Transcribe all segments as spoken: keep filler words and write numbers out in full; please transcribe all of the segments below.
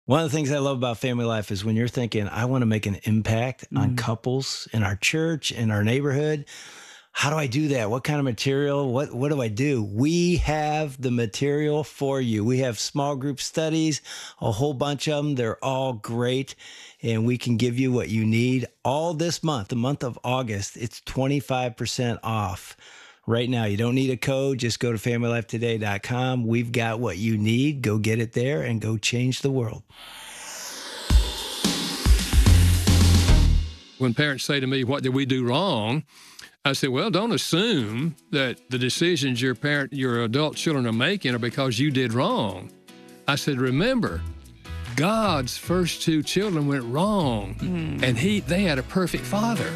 One of the things I love about Family Life is when you're thinking, I want to make an impact on Mm. couples in our church, in our neighborhood. How do I do that? What kind of material? What what do I do? We have the material for you. We have small group studies, a whole bunch of them. They're all great. And we can give you what you need all this month, the month of August. It's twenty-five percent off right now. You don't need a code. Just go to family life today dot com. We've got what you need. Go get it there and go change the world. When parents say to me, what did we do wrong? I said, well, don't assume that the decisions your parent, your adult children are making are because you did wrong. I said, remember, God's first two children went wrong, mm. and he they had a perfect father.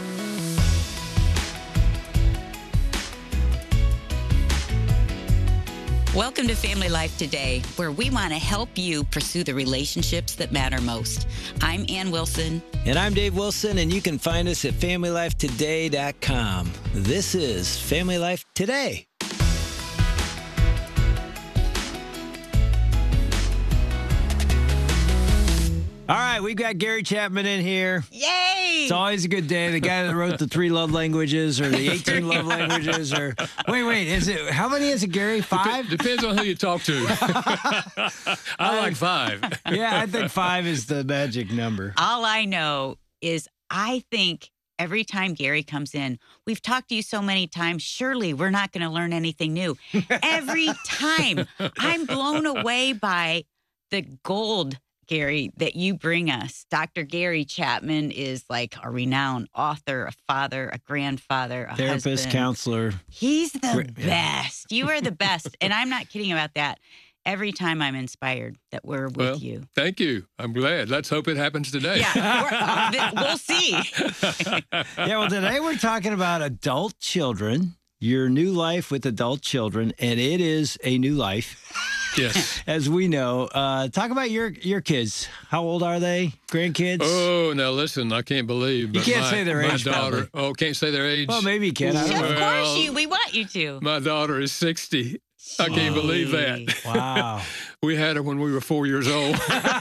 Welcome to Family Life Today, where we want to help you pursue the relationships that matter most. I'm Ann Wilson. And I'm Dave Wilson, and you can find us at family life today dot com. This is Family Life Today. All right, we've got Gary Chapman in here. Yay! It's always a good day. The guy that wrote the three love languages or the eighteen love languages or wait, wait, is it how many is it, Gary? Five? Dep- depends on who you talk to. I like five. Yeah, I think five is the magic number. All I know is I think every time Gary comes in, we've talked to you so many times, surely we're not going to learn anything new. Every time I'm blown away by the gold, Gary, that you bring us. Doctor Gary Chapman is like a renowned author, a father, a grandfather, a therapist, husband. Counselor. He's the Great, yeah. best. You are the best. And I'm not kidding about that. Every time I'm inspired that we're with well, you. Thank you. I'm glad. Let's hope it happens today. Yeah, we're, we'll see. Yeah, well, today we're talking about adult children, your new life with adult children, and it is a new life. Yes. As we know. Uh, talk about your your kids. How old are they? Grandkids? Oh, now listen, I can't believe. You but can't my, say their my age, daughter. probably. Oh, can't say their age. Well, maybe you can. I don't Of know. course, Well, you. We want you to. My daughter is sixty. I can't believe that. Wow. We had her when we were four years old.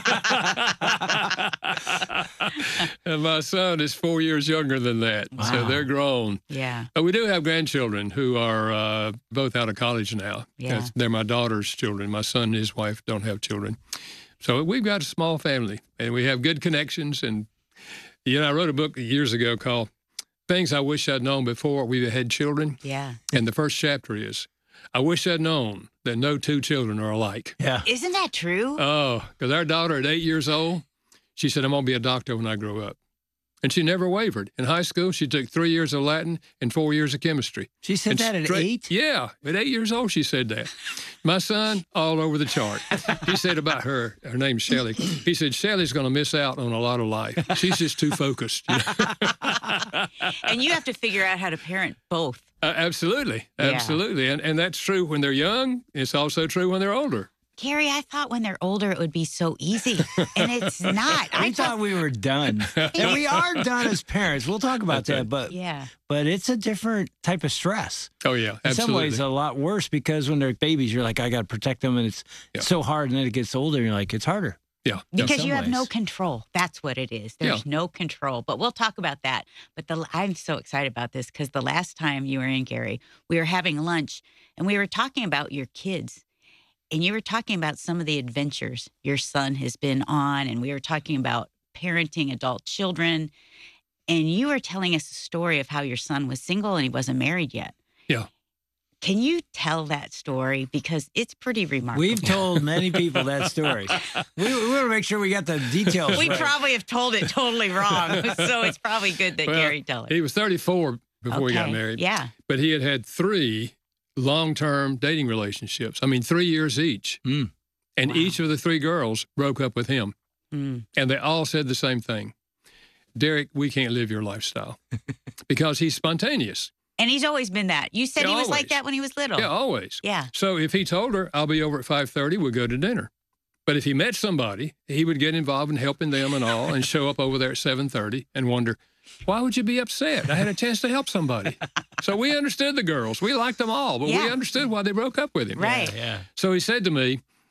And my son is four years younger than that. Wow. So they're grown. Yeah. But we do have grandchildren who are uh, both out of college now. Yeah. That's- They're my daughter's children. My son and his wife don't have children. So we've got a small family, and we have good connections. And, you know, I wrote a book years ago called Things I Wish I'd Known Before We Had Children. Yeah. And the first chapter is, I wish I'd known that no two children are alike. Yeah. Isn't that true? Oh, because our daughter at eight years old, she said, I'm going to be a doctor when I grow up. And she never wavered. In high school, she took three years of Latin and four years of chemistry. She said And that at straight- eight? Yeah, at eight years old, she said that. My son, all over the chart. He said about her, her name's Shelley. He said, Shelley's going to miss out on a lot of life. She's just too focused. You know? And you have to figure out how to parent both. Uh, absolutely, Yeah. absolutely. And, and that's true when they're young. It's also true when they're older. Gary, I thought when they're older it would be so easy, and it's not. We I thought we were done. And we are done as parents. We'll talk about That's that. But yeah, but it's a different type of stress. Oh, yeah, In some absolutely. ways, a lot worse because when they're babies, you're like, I got to protect them. And it's, Yeah. it's so hard. And then it gets older, and you're like, it's harder. Yeah. because some you have no ways. control. That's what it is. There's Yeah. no control. But we'll talk about that. But the I'm so excited about this because the last time you were in, Gary, we were having lunch and we were talking about your kids. And you were talking about some of the adventures your son has been on. And we were talking about parenting adult children. And you were telling us a story of how your son was single and he wasn't married yet. Yeah. Can you tell that story? Because it's pretty remarkable. We've told many people that story. We, we want to make sure we got the details We right. probably have told it totally wrong. So it's probably good that Well, Gary tell it. He was thirty-four before he got Okay. married. Yeah. But he had had three long-term dating relationships. I mean, three years each. Mm. And Wow. each of the three girls broke up with him. Mm. And they all said the same thing. Derek, we can't live your lifestyle because he's spontaneous. And he's always been that. You said Yeah, he was like always. that when he was little. Yeah, always. Yeah. So if he told her, I'll be over at five thirty, we'll go to dinner. But if he met somebody, he would get involved in helping them and all and show up over there at seven thirty and wonder, why would you be upset? I had a chance to help somebody. So we understood the girls. We liked them all, but we Yeah. understood why they broke up with him. Right. Yeah. So he said to me,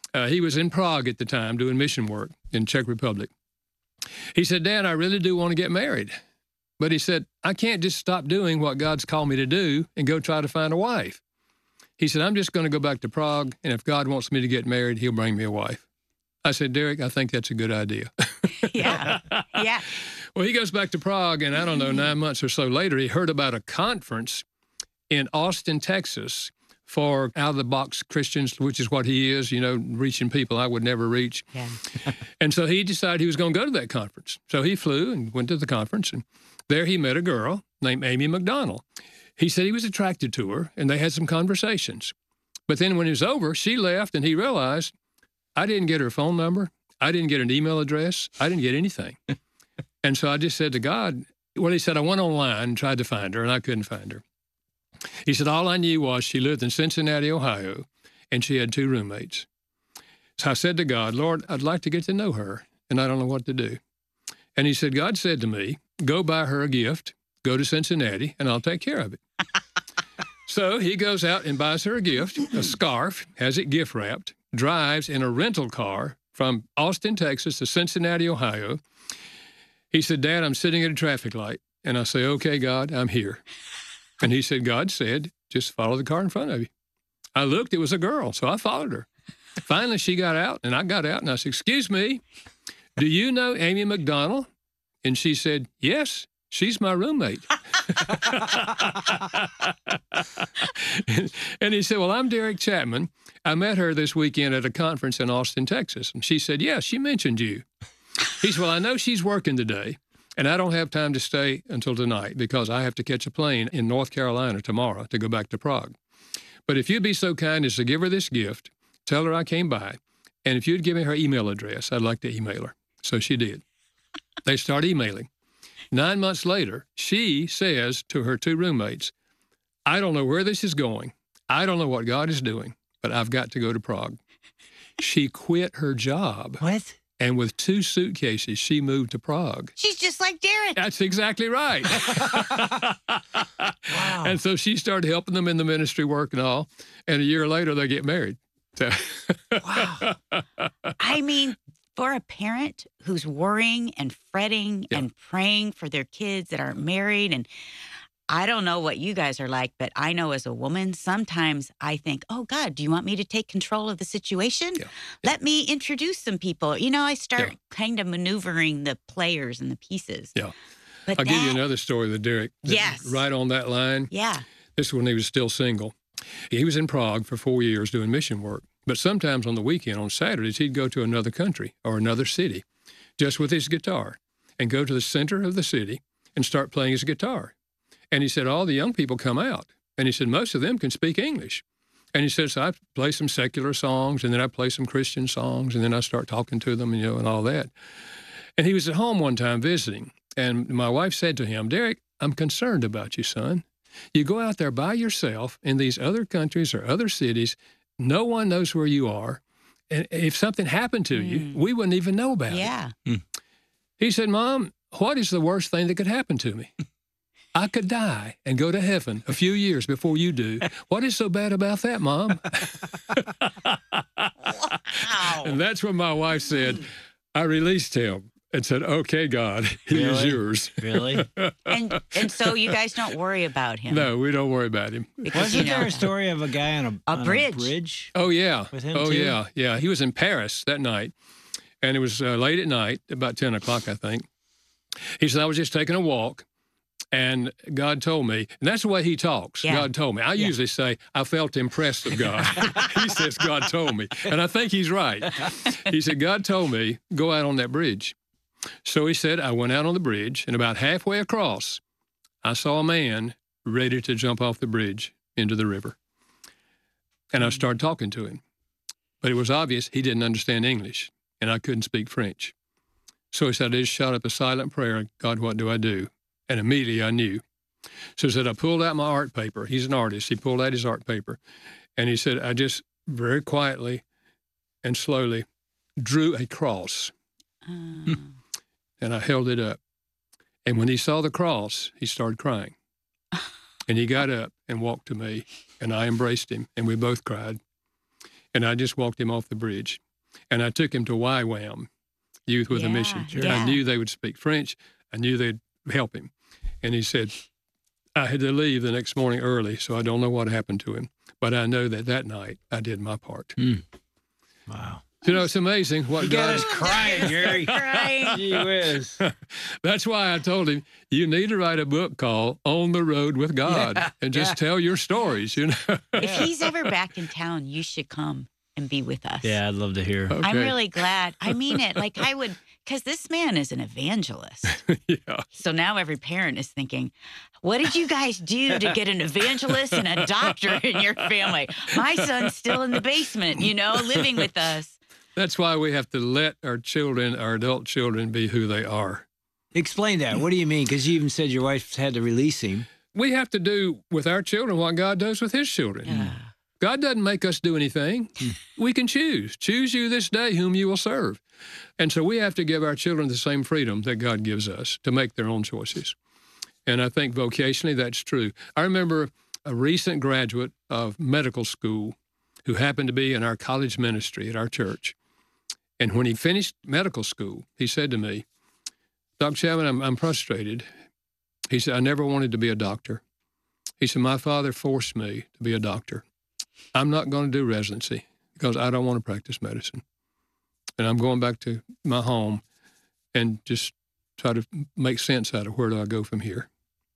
Uh, he was in Prague at the time doing mission work in Czech Republic. He said, Dad, I really do want to get married. But he said, I can't just stop doing what God's called me to do and go try to find a wife. He said, I'm just going to go back to Prague, and if God wants me to get married, he'll bring me a wife. I said, Derek, I think that's a good idea. Yeah, yeah. Well, he goes back to Prague, and I don't know, nine months or so later, he heard about a conference in Austin, Texas, for out-of-the-box Christians, which is what he is, you know, reaching people I would never reach. Yeah. And so he decided he was going to go to that conference. So he flew and went to the conference, and there he met a girl named Amy McDonald. He said he was attracted to her, and they had some conversations. But then when it was over, she left, and he realized, I didn't get her phone number. I didn't get an email address. I didn't get anything. And so I just said to God, well, he said, I went online and tried to find her, and I couldn't find her. He said, all I knew was she lived in Cincinnati, Ohio, and she had two roommates. So I said to God, Lord, I'd like to get to know her, and I don't know what to do. And he said, God said to me, go buy her a gift, go to Cincinnati, and I'll take care of it. So he goes out and buys her a gift, a scarf, has it gift wrapped, drives in a rental car from Austin, Texas to Cincinnati, Ohio. He said, Dad, I'm sitting at a traffic light. And I say, okay, God, I'm here. And he said, God said, just follow the car in front of you. I looked, it was a girl, so I followed her. Finally, she got out, and I got out, and I said, excuse me, do you know Amy McDonald? And she said, yes, she's my roommate. and, and he said, well, I'm Derek Chapman. I met her this weekend at a conference in Austin, Texas. And she said, yeah, she mentioned you. He said, well, I know she's working today, and I don't have time to stay until tonight because I have to catch a plane in North Carolina tomorrow to go back to Prague. But if you'd be so kind as to give her this gift, tell her I came by, and if you'd give me her email address, I'd like to email her. So she did. They start emailing. Nine months later, she says to her two roommates, I don't know where this is going. I don't know what God is doing, but I've got to go to Prague. She quit her job. What? And with two suitcases, she moved to Prague. She's just like Derek. That's exactly right. Wow. And so she started helping them in the ministry work and all. And a year later, they get married. So Wow. I mean, for a parent who's worrying and fretting Yeah. and praying for their kids that aren't married, and I don't know what you guys are like, but I know as a woman, sometimes I think, oh, God, do you want me to take control of the situation? Yeah. Let me introduce some people. You know, I start Yeah. kind of maneuvering the players and the pieces. Yeah. But I'll that, give you another story with Derek. that's Yes. Right on that line. Yeah. This is when he was still single. He was in Prague for four years doing mission work. But sometimes on the weekend, on Saturdays, he'd go to another country or another city just with his guitar and go to the center of the city and start playing his guitar. And he said, all the young people come out. And he said, most of them can speak English. And he said, so I play some secular songs, and then I play some Christian songs, and then I start talking to them, you know, and all that. And he was at home one time visiting, and my wife said to him, Derek, I'm concerned about you, son. You go out there by yourself in these other countries or other cities. No one knows where you are. And if something happened to you, Mm. we wouldn't even know about it. Yeah. He said, Mom, what is the worst thing that could happen to me? I could die and go to heaven a few years before you do. What is so bad about that, Mom? Wow. And that's when my wife said, I released him and said, okay, God, he is Really? yours. Really? and and so you guys don't worry about him. No, we don't worry about him. Because, Wasn't you know, there a story of a guy on a, A on bridge. a bridge? Oh, yeah. With him, oh, too? yeah. Yeah. He was in Paris that night, and it was uh, late at night, about ten o'clock, I think. He said, I was just taking a walk, and God told me, and that's the way he talks. Yeah. God told me. I Yeah. usually say, I felt impressed of God. He says, God told me. And I think he's right. He said, God told me, go out on that bridge. So he said, I went out on the bridge, and about halfway across, I saw a man ready to jump off the bridge into the river. And I started talking to him. But it was obvious he didn't understand English, and I couldn't speak French. So he said, I just shot up a silent prayer, God, what do I do? And immediately I knew. So he said, I pulled out my art paper. He's an artist. He pulled out his art paper. And he said, I just very quietly and slowly drew a cross. Uh, And I held it up. And when he saw the cross, he started crying. And he got up and walked to me, and I embraced him, and we both cried. And I just walked him off the bridge. And I took him to Y WAM, Youth with Yeah, a Mission. sure. I yeah. knew they would speak French. I knew they'd help him. And he said, I had to leave the next morning early, so I don't know what happened to him. But I know that that night I did my part. Mm. Wow. You know, it's amazing what You God... got us crying, Gary. Crying. Gee whiz. That's why I told him, you need to write a book called On the Road with God Yeah, and just yeah. tell your stories, you know. If he's ever back in town, you should come and be with us. Yeah, I'd love to hear. Okay. I'm really glad. I mean it. Like I would, because this man is an evangelist. Yeah. So now every parent is thinking, what did you guys do to get an evangelist and a doctor in your family? My son's still in the basement, you know, living with us. That's why we have to let our children, our adult children, be who they are. Explain that. What do you mean? Because you even said your wife had to release him. We have to do with our children what God does with his children. Yeah. God doesn't make us do anything. We can choose. Choose you this day whom you will serve. And so we have to give our children the same freedom that God gives us to make their own choices. And I think vocationally that's true. I remember a recent graduate of medical school who happened to be in our college ministry at our church. And when he finished medical school, he said to me, Doctor Chapman, I'm, I'm frustrated. He said, I never wanted to be a doctor. He said, my father forced me to be a doctor. I'm not going to do residency because I don't want to practice medicine. And I'm going back to my home and just try to make sense out of where do I go from here.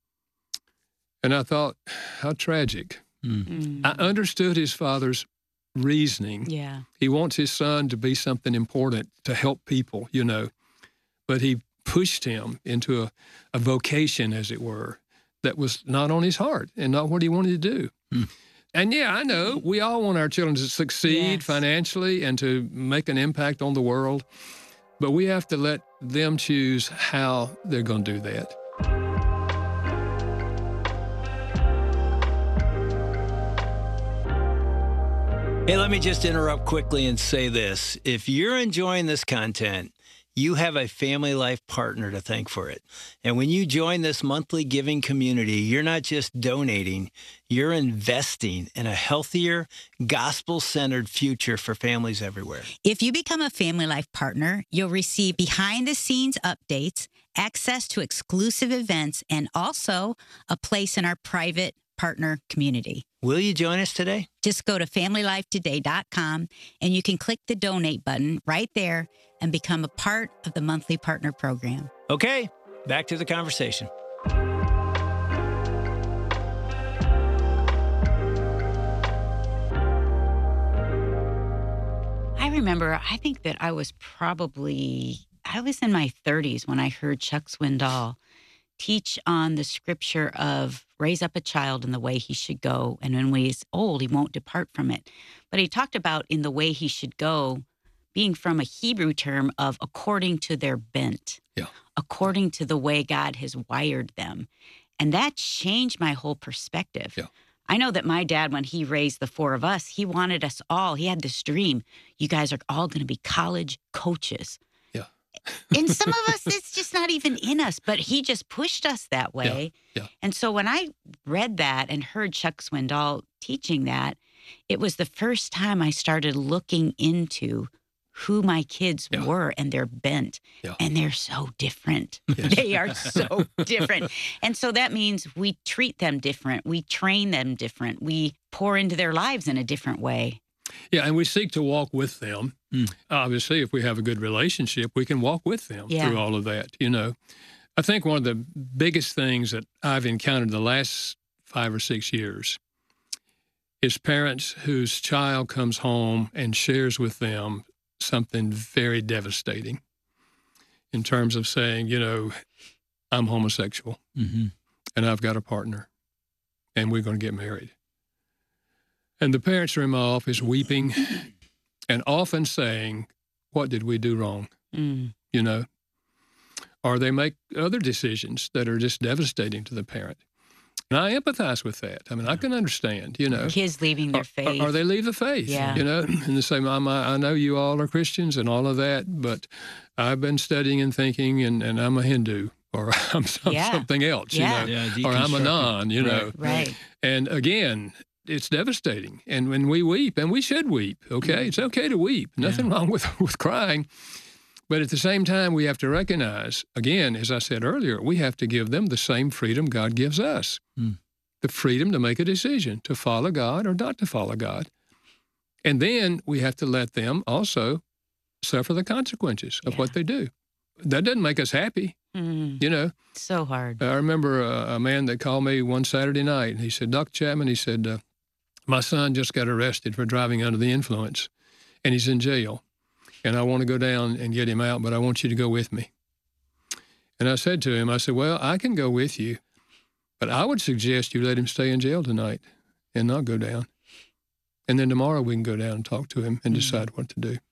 And I thought, how tragic. Mm. I understood his father's reasoning. Yeah. He wants his son to be something important, to help people, you know. But he pushed him into a, a vocation, as it were, that was not on his heart and not what he wanted to do. Mm. And yeah, I know we all want our children to succeed Yes. financially and to make an impact on the world, but we have to let them choose how they're going to do that. Hey, let me just interrupt quickly and say this. If you're enjoying this content, you have a Family Life partner to thank for it. And when you join this monthly giving community, you're not just donating, you're investing in a healthier, gospel-centered future for families everywhere. If you become a Family Life partner, you'll receive behind-the-scenes updates, access to exclusive events, and also a place in our private partner community. Will you join us today? Just go to family life today dot com and you can click the donate button right there and become a part of the monthly partner program. Okay, back to the conversation. I remember, I think that I was probably, I was in my thirties when I heard Chuck Swindoll teach on the scripture of raise up a child in the way he should go, and when he's old, he won't depart from it. But he talked about in the way he should go being from a Hebrew term of according to their bent, Yeah. according to the way God has wired them. And that changed my whole perspective. Yeah. I know that my dad, when he raised the four of us, he wanted us all, he had this dream. You guys are all going to be college coaches. Yeah. And some of us, it's just not even in us, but he just pushed us that way. Yeah, yeah. And so when I read that and heard Chuck Swindoll teaching that, it was the first time I started looking into who my kids Yeah. were and their bent. Yeah. And they're so different. Yes. They are so different. And so that means we treat them different. We train them different. We pour into their lives in a different way. Yeah, and we seek to walk with them. Mm. Obviously, if we have a good relationship, we can walk with them Yeah. through all of that, you know. I think one of the biggest things that I've encountered the last five or six years is parents whose child comes home and shares with them something very devastating in terms of saying, you know, I'm homosexual Mm-hmm. and I've got a partner and we're going to get married. And the parents are in my office weeping and often saying, what did we do wrong? Mm. You know, or they make other decisions that are just devastating to the parent. And I empathize with that. I mean, I can understand, you know. Kids leaving their Or, faith. or they leave the faith, Yeah. you know, and they say, Mom, I, I know you all are Christians and all of that, but I've been studying and thinking and, and I'm a Hindu or I'm some, Yeah. something else, Yeah. you know, Yeah, or I'm a deconstructed. non, you know. Right. And again, it's devastating. And when we weep, and we should weep, okay? It's okay to weep. Nothing Yeah. wrong with, with crying. But at the same time, we have to recognize, again, as I said earlier, we have to give them the same freedom God gives us. Mm. The freedom to make a decision, to follow God or not to follow God. And then we have to let them also suffer the consequences of Yeah. what they do. That doesn't make us happy, Mm, you know. so hard. I remember a, a man that called me one Saturday night, and he said, Doctor Chapman, he said, uh, my son just got arrested for driving under the influence, and he's in jail. And I want to go down and get him out, but I want you to go with me. And I said to him, I said, well, I can go with you, but I would suggest you let him stay in jail tonight and not go down. And then tomorrow we can go down and talk to him and decide what to do.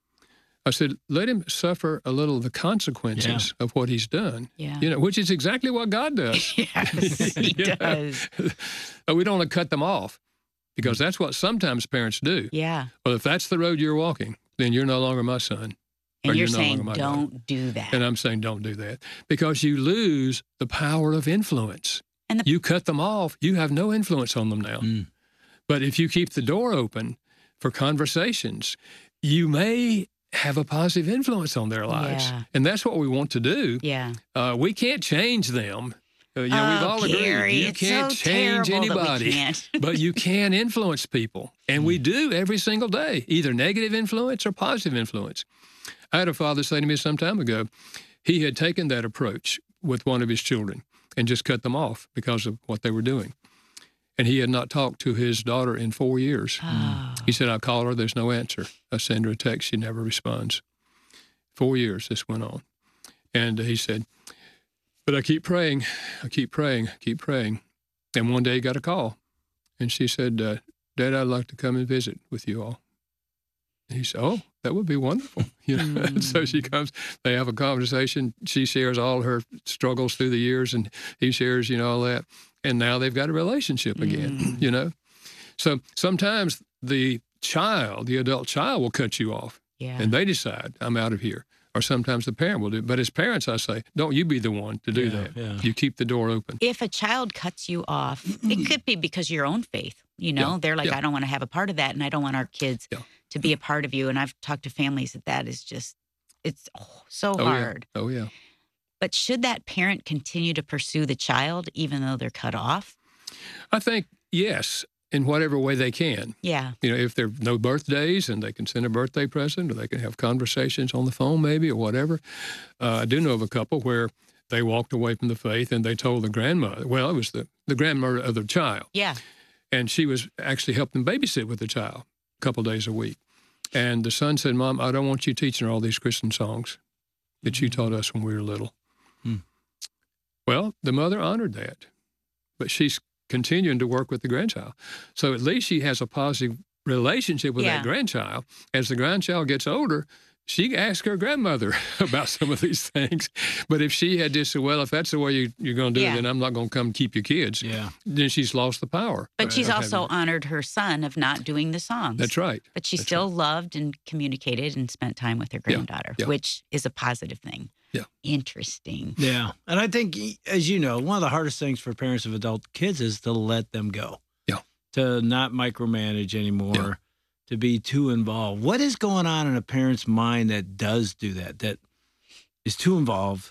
I said, let him suffer a little of the consequences of what he's done. Yeah. You know, which is exactly what God does. Yes, he You know? does. We don't want to cut them off because that's what sometimes parents do. Yeah. Well, if that's the road you're walking, then you're no longer my son. or And you're no saying, longer my daughter. don't do that. And I'm saying, don't do that because you lose the power of influence. And the- you cut them off, you have no influence on them now. Mm. But if you keep the door open for conversations, you may have a positive influence on their lives. Yeah. And that's what we want to do. Yeah. Uh, we can't change them. Uh, you know, Oh, we've all agreed Gary, you it's can't so change terrible that we anybody, can't. but you can influence people. And we do every single day, either negative influence or positive influence. I had a father say to me some time ago, he had taken that approach with one of his children and just cut them off because of what they were doing. And he had not talked to his daughter in four years. Oh. He said, I call her, there's no answer. I send her a text, she never responds. Four years this went on. And he said, but I keep praying, I keep praying, I keep praying. And one day he got a call. And she said, uh, Dad, I'd like to come and visit with you all. And he said, oh, that would be wonderful. You know? And so she comes, they have a conversation. She shares all her struggles through the years, and he shares, you know, all that. And now they've got a relationship again, Mm. you know? So sometimes the child, the adult child will cut you off. Yeah. And they decide, I'm out of here. Or sometimes the parent will do it. But as parents, I say, don't you be the one to do Yeah, that. yeah. You keep the door open. If a child cuts you off, it could be because of your own faith. You know, Yeah, they're like, yeah. I don't want to have a part of that, and I don't want our kids Yeah. to be a part of you. And I've talked to families that that is just, it's oh, so Oh, hard. yeah. Oh, yeah. But should that parent continue to pursue the child even though they're cut off? I think, yes, in whatever way they can. Yeah. You know, if there are no birthdays and they can send a birthday present or they can have conversations on the phone maybe or whatever. Uh, I do know of a couple where they walked away from the faith and they told the grandmother, well, it was the, the grandmother of the child. Yeah. And she was actually helping babysit with the child a couple days a week. And the son said, Mom, I don't want you teaching her all these Christian songs that you taught us when we were little. Hmm. Well, the mother honored that, but she's continuing to work with the grandchild. So at least she has a positive relationship with Yeah. that grandchild. As the grandchild gets older, she can ask her grandmother about some of these things. But if she had just said, well, if that's the way you, you're going to do Yeah. it, then I'm not going to come keep your kids. Yeah. Then she's lost the power. But she's of also having- honored her son of not doing the songs. That's right. But she That's still loved and communicated and spent time with her Yeah, granddaughter, yeah. which is a positive thing. Yeah. Interesting. Yeah. And I think, as you know, one of the hardest things for parents of adult kids is to let them go. Yeah. To not micromanage anymore, Yeah. to be too involved. What is going on in a parent's mind that does do that, that is too involved,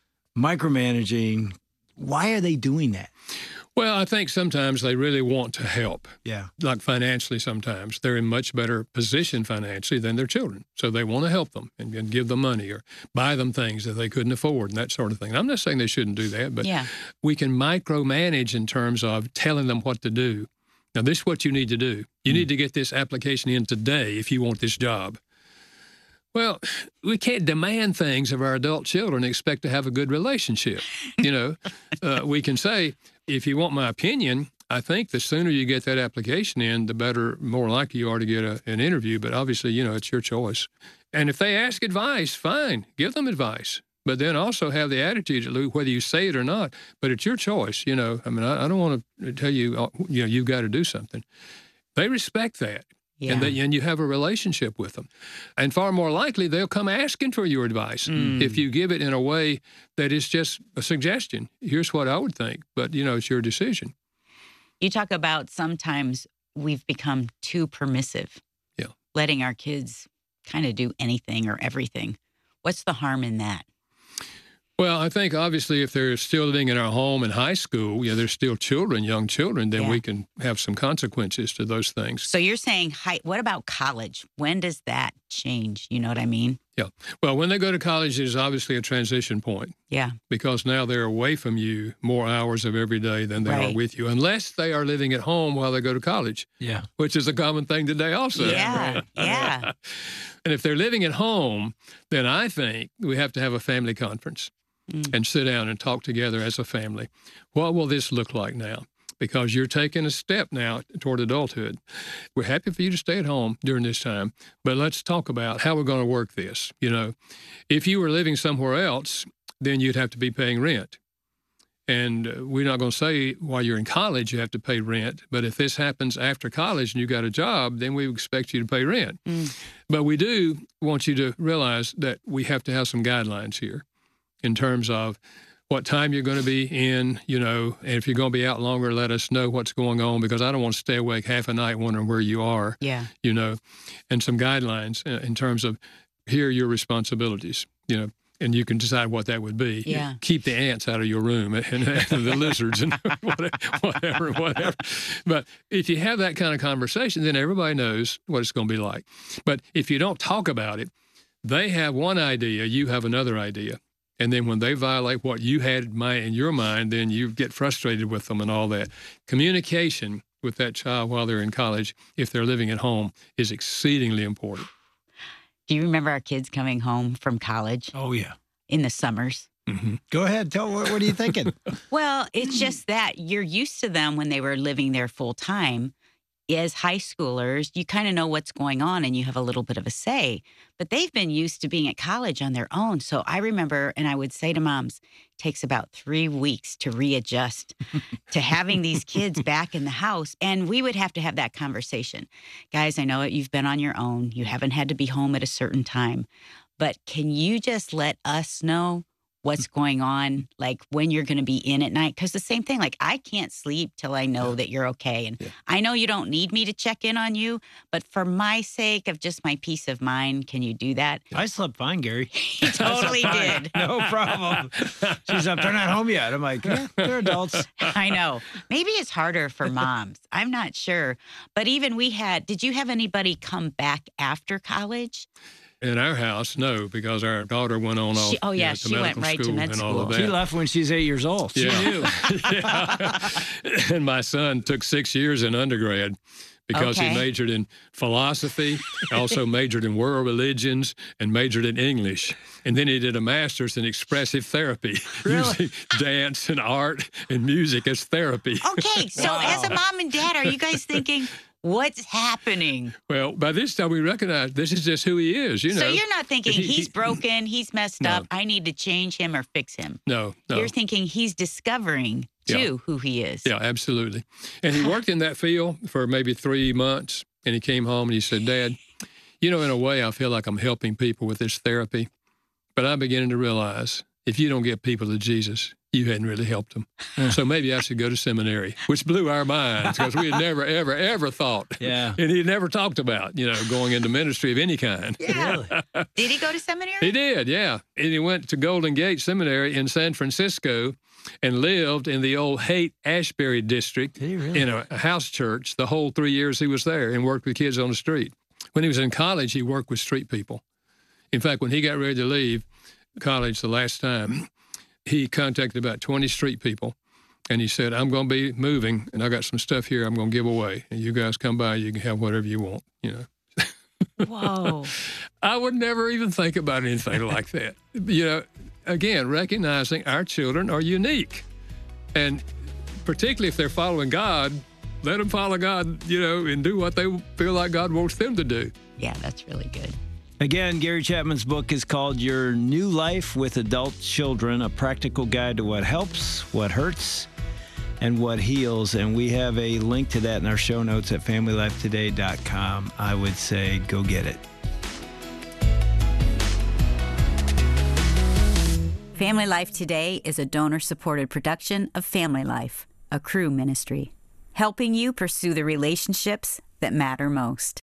micromanaging? Why are they doing that? Well, I think sometimes they really want to help, Yeah. like financially sometimes. They're in much better position financially than their children. So they want to help them and, and give them money or buy them things that they couldn't afford and that sort of thing. I'm not saying they shouldn't do that, but Yeah. we can micromanage in terms of telling them what to do. Now, this is what you need to do. You need to get this application in today if you want this job. Well, we can't demand things of our adult children and expect to have a good relationship. You know, uh, we can say, if you want my opinion, I think the sooner you get that application in, the better, more likely you are to get a, an interview. But obviously, you know, it's your choice. And if they ask advice, fine, give them advice. But then also have the attitude, Lou, whether you say it or not, but it's your choice. You know, I mean, I, I don't want to tell you, uh, you know, you've got to do something. They respect that. Yeah. And, they, and you have a relationship with them. And far more likely, they'll come asking for your advice Mm. if you give it in a way that is just a suggestion. Here's what I would think, but, you know, it's your decision. You talk about sometimes we've become too permissive. Yeah. Letting our kids kind of do anything or everything. What's the harm in that? Well, I think obviously if they're still living in our home in high school, yeah, they're still children, young children, then Yeah. we can have some consequences to those things. So you're saying, hi, what about college? When does that change? You know what I mean? Yeah. Well, when they go to college, there's obviously a transition point Yeah. because now they're away from you more hours of every day than they are Right. with you, unless they are living at home while they go to college, Yeah. which is a common thing today also. Yeah. Yeah. And if they're living at home, then I think we have to have a family conference Mm. and sit down and talk together as a family. What will this look like now? Because you're taking a step now toward adulthood. We're happy for you to stay at home during this time, but let's talk about how we're going to work this. You know, if you were living somewhere else, then you'd have to be paying rent. And uh, we're not going to say while you're in college you have to pay rent, but if this happens after college and you got a job, then we expect you to pay rent. Mm. But we do want you to realize that we have to have some guidelines here in terms of what time you're going to be in, you know, and if you're going to be out longer, let us know what's going on, because I don't want to stay awake half a night wondering where you are, Yeah. you know, and some guidelines uh, in terms of here are your responsibilities, you know, and you can decide what that would be. Yeah. Keep the ants out of your room and, and the lizards and whatever, whatever. But if you have that kind of conversation, then everybody knows what it's going to be like. But if you don't talk about it, they have one idea, you have another idea. And then when they violate what you had in, my, in your mind, then you get frustrated with them and all that. Communication with that child while they're in college, if they're living at home, is exceedingly important. Do you remember our kids coming home from college Oh, yeah. in the summers? Mm-hmm. Go ahead. Tell what, what are you thinking? Well, it's just that you're used to them when they were living there full time. As high schoolers, you kind of know what's going on and you have a little bit of a say. But they've been used to being at college on their own. So I remember, and I would say to moms, it takes about three weeks to readjust to having these kids back in the house. And we would have to have that conversation. Guys, I know it, you've been on your own. You haven't had to be home at a certain time. But can you just let us know what's going on, like when you're going to be in at night? Because the same thing, like I can't sleep till I know Yeah. that you're okay. And Yeah. I know you don't need me to check in on you, but for my sake of just my peace of mind, can you do that? I slept fine, Gary. He totally did. No problem. She's up. They're not home yet. I'm like, yeah, they're adults. I know. Maybe it's harder for moms. I'm not sure. But even we had, did you have anybody come back after college? In our house, no, because our daughter went on off She- oh, you yeah, know, to she went medical right to school med and all of school. She that. left when she's eight years old. She Yeah. knew. Yeah. And my son took six years in undergrad because Okay. he majored in philosophy, also majored in world religions, and majored in English. And then he did a master's in expressive therapy, Really? using dance and art and music as therapy. Okay, so Wow. as a mom and dad, are you guys thinking, what's happening? Well, by this time we recognize this is just who he is, you know. So you're not thinking He- he's he- broken, he's messed No. up, I need to change him or fix him. No, no. You're thinking he's discovering, Yeah. too, who he is. Yeah, absolutely. And he worked in that field for maybe three months, and he came home and he said, Dad, you know, in a way, I feel like I'm helping people with this therapy, but I'm beginning to realize if you don't get people to Jesus, you hadn't really helped them. So maybe I should go to seminary, which blew our minds because we had never, ever, ever thought, Yeah. and he never talked about, you know, going into ministry of any kind. Yeah. Did he go to seminary? He did, yeah. And he went to Golden Gate Seminary in San Francisco and lived in the old Haight-Ashbury district Did he really? in a house church the whole three years he was there and worked with kids on the street. When he was in college, he worked with street people. In fact, when he got ready to leave college the last time, he contacted about twenty street people, and he said, I'm going to be moving, and I got some stuff here I'm going to give away. And you guys come by, you can have whatever you want, you know. Whoa. I would never even think about anything like that. You know, again, recognizing our children are unique. And particularly if they're following God, let them follow God, you know, and do what they feel like God wants them to do. Yeah, that's really good. Again, Gary Chapman's book is called Your New Life with Adult Children, a practical guide to what helps, what hurts, and what heals. And we have a link to that in our show notes at family life today dot com. I would say go get it. Family Life Today is a donor-supported production of Family Life, a Crew ministry. helping you pursue the relationships that matter most.